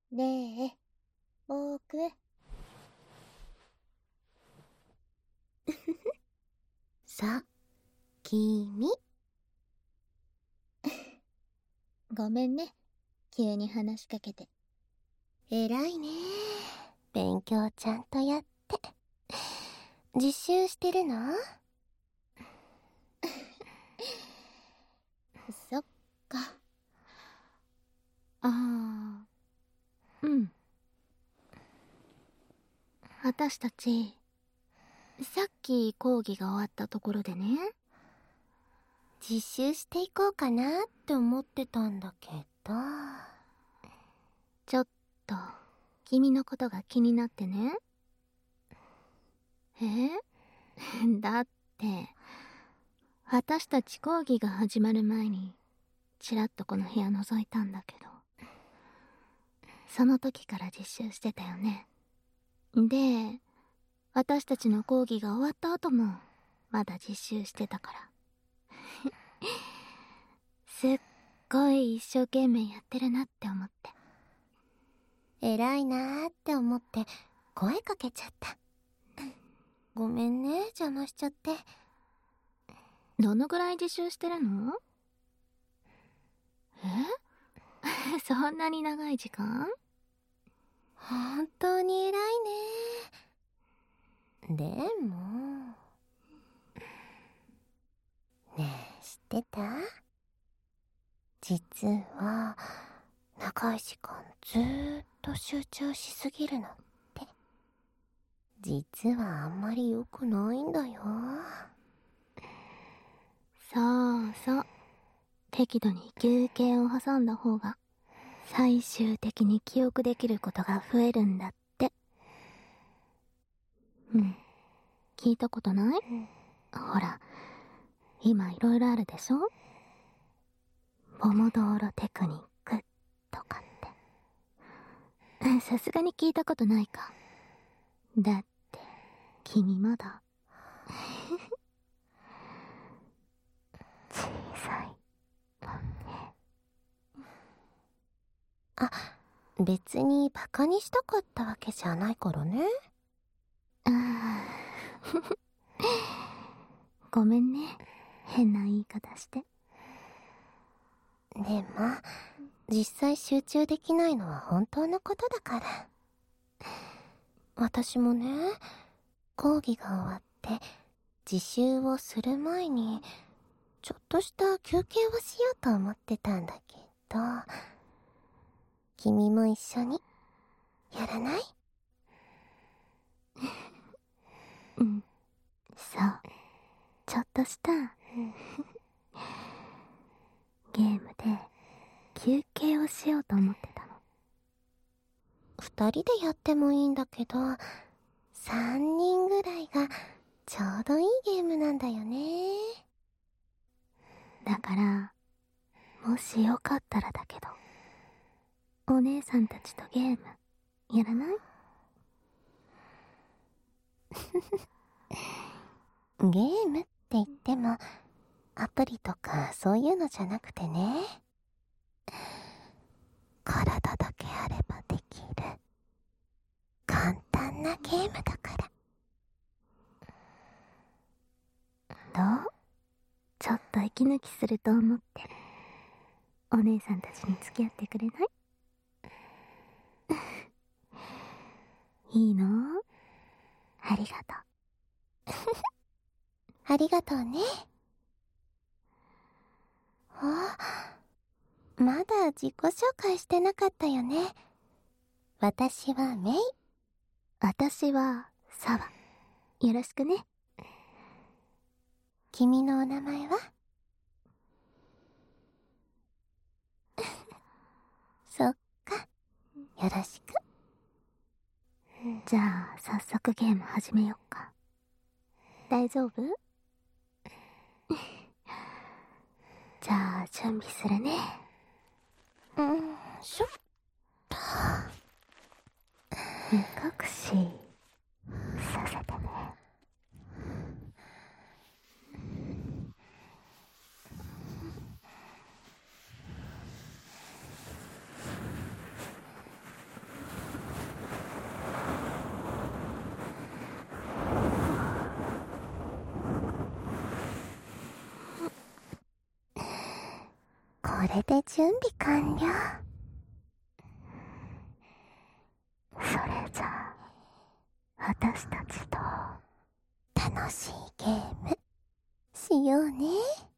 ねえ、僕。 さ、君。 ごめんね、急に話しかけて。 偉いね。勉強ちゃんとやって。実習してるの？ そっか。あー、うん。私たち、さっき講義が終わったところでね。 実習していこうかなって思ってたんだけど。 ちょっと、君のことが気になってね。だって、私たち講義が始まる前に、ちらっとこの部屋覗いたんだけど、その時から実習してたよね。で、私たちの講義が終わった後も、まだ実習してたから。すっごい一生懸命やってるなって思って。 偉いなーって思って声かけちゃった。ごめんね、邪魔しちゃって。 どのぐらい実習してるの？そんなに長い時間？ 本当に偉いね。でも、ねえ、知ってた？実は、長い時間ずーっと集中しすぎるのって、実はあんまり良くないんだよ。 そうそう。適度に休憩を挟んだ方が、最終的に記憶できることが増えるんだって。うん。聞いたことない？ほら、今いろいろあるでしょ？ポモドーロテクニックとかって。さすがに聞いたことないか。だって、君まだ。小さいもんね。 あ、別にバカにしたかったわけじゃないからね。 ごめんね。変な言い方して。 でも、実際集中できないのは本当のことだから。私もね、講義が終わって実習をする前にちょっとした休憩をしようと思ってたんだけど、君も一緒にやらない？ うん、そう、ちょっとしたゲームで休憩をしようと思ってたの。 二人でやってもいいんだけど、三人ぐらいがちょうどいいゲームなんだよね。 だから、もしよかったらだけど、お姉さんたちとゲームやらない？ ゲームって言ってもアプリとかそういうのじゃなくてね、体だけあればできる簡単なゲームだから。 どう？ちょっと息抜きすると思って、お姉さんたちに付き合ってくれない？いいの？ありがとう。 ありがとうね。あ、まだ自己紹介してなかったよね。私はメイ。 私はサワ。よろしくね。 君のお名前は？そっか、よろしく。 じゃあ早速ゲーム始めようか。大丈夫？じゃあ準備するね。 しょっと。 目隠しさせてね。 れで準備完了。 それじゃあ、私たちと楽しいゲームしようね。